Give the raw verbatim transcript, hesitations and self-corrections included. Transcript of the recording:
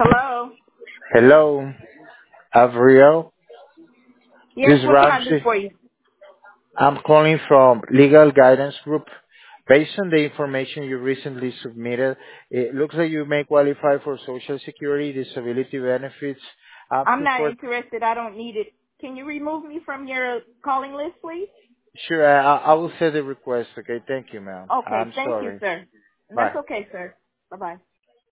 Hello. Hello, Avril. Yes, This is what can I do Ramsey. for you? I'm calling from Legal Guidance Group. Based on the information you recently submitted, it looks like you may qualify for Social Security disability benefits up I'm to not four. interested. I don't need it. Can you remove me from your calling list, please? Sure, I, I will send the request. Okay, thank you, ma'am. Okay. I'm Thank you, sorry. sir. Bye. That's okay, sir. Bye-bye.